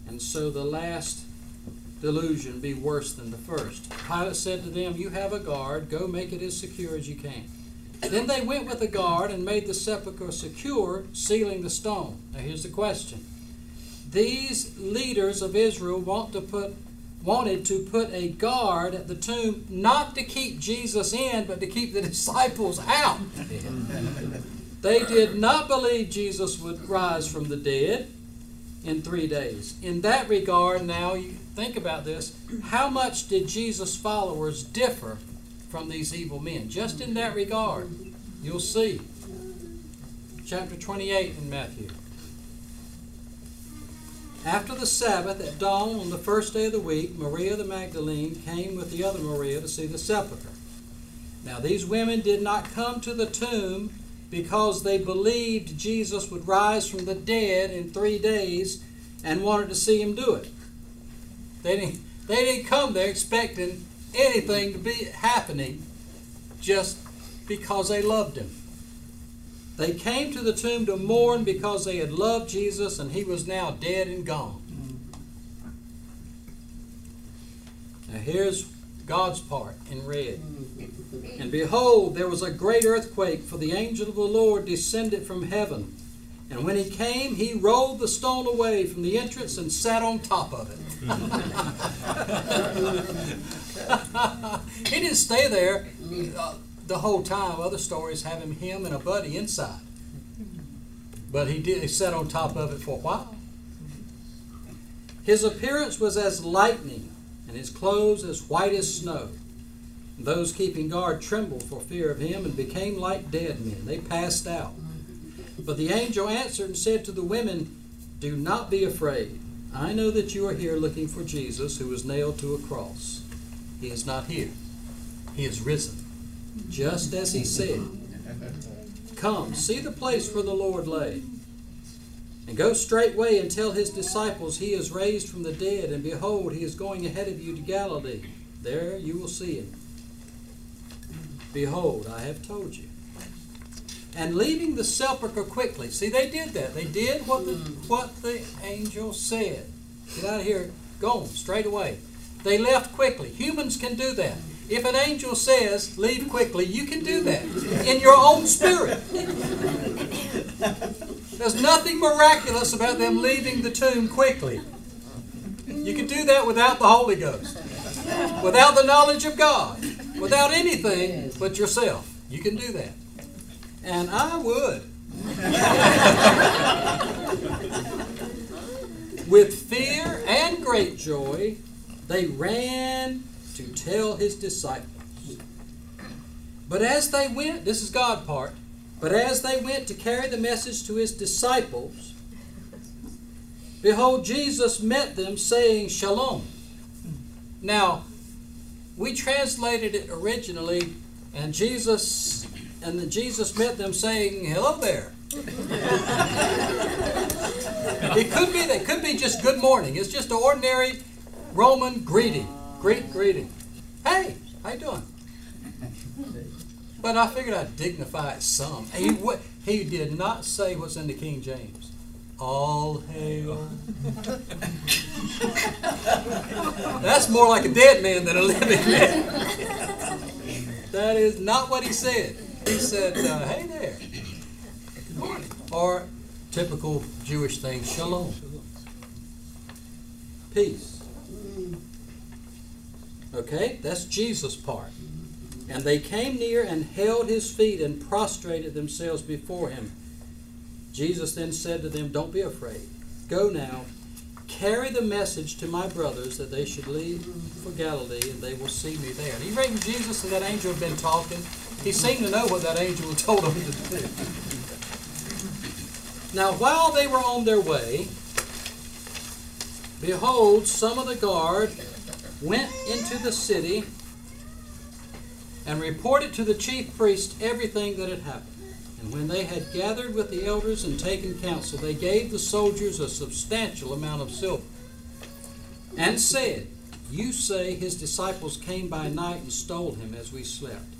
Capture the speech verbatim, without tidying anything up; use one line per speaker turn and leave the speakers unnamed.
and so the last delusion be worse than the first. Pilate said to them, you have a guard, go make it as secure as you can. Then they went with the guard and made the sepulchre secure, sealing the stone. Now here's the question. These leaders of Israel want to put, wanted to put a guard at the tomb, not to keep Jesus in, but to keep the disciples out. They did not believe Jesus would rise from the dead in three days. In that regard, now you think about this, how much did Jesus' followers differ from these evil men? Just in that regard, you'll see. Chapter twenty-eight in Matthew. After the Sabbath, at dawn on the first day of the week, Maria the Magdalene came with the other Maria to see the sepulchre. Now these women did not come to the tomb because they believed Jesus would rise from the dead in three days and wanted to see him do it. They didn't, they didn't come there expecting anything to be happening just because they loved him. They came to the tomb to mourn because they had loved Jesus and he was now dead and gone. Now here's God's part in red. And behold, there was a great earthquake, for the angel of the Lord descended from heaven. And when he came, he rolled the stone away from the entrance and sat on top of it. He didn't stay there uh, the whole time. Other stories have him, him and a buddy inside. But he did. He sat on top of it for a while. His appearance was as lightning, and his clothes as white as snow. Those keeping guard trembled for fear of him and became like dead men. They passed out. But the angel answered and said to the women, do not be afraid. I know that you are here looking for Jesus, who was nailed to a cross. He is not here. He is risen, just as he said. Come, see the place where the Lord lay. And go straightway and tell his disciples he is raised from the dead, and behold, he is going ahead of you to Galilee. There you will see him. Behold, I have told you. And leaving the sepulchre quickly. See, they did that. They did what the, what the angel said. Get out of here. Go straight away. They left quickly. Humans can do that. If an angel says, leave quickly, you can do that in your own spirit. There's nothing miraculous about them leaving the tomb quickly. You can do that without the Holy Ghost, without the knowledge of God, without anything but yourself. You can do that. And I would. With fear and great joy, they ran to tell his disciples. But as they went, this is God's part, but as they went to carry the message to his disciples, behold, Jesus met them, saying, Shalom. Now, we translated it originally, and Jesus, and then Jesus met them, saying, hello there. It could be, that could be just good morning. It's just an ordinary Roman greeting. Greet, greeting. Hey, how you doing? But I figured I'd dignify it some. He, he did not say what's in the King James. All hail. That's more like a dead man than a living man. That is not what he said. He said, uh, hey there. Good morning. Or typical Jewish thing, shalom. Peace. Okay, that's Jesus' part. And they came near and held his feet and prostrated themselves before him. Jesus then said to them, don't be afraid. Go now, carry the message to my brothers that they should leave for Galilee, and they will see me there. And he reckoned Jesus and that angel had been talking. He seemed to know what that angel had told him to do. Now, while they were on their way, behold, some of the guard went into the city and reported to the chief priest everything that had happened. And when they had gathered with the elders and taken counsel, they gave the soldiers a substantial amount of silver and said, you say his disciples came by night and stole him as we slept.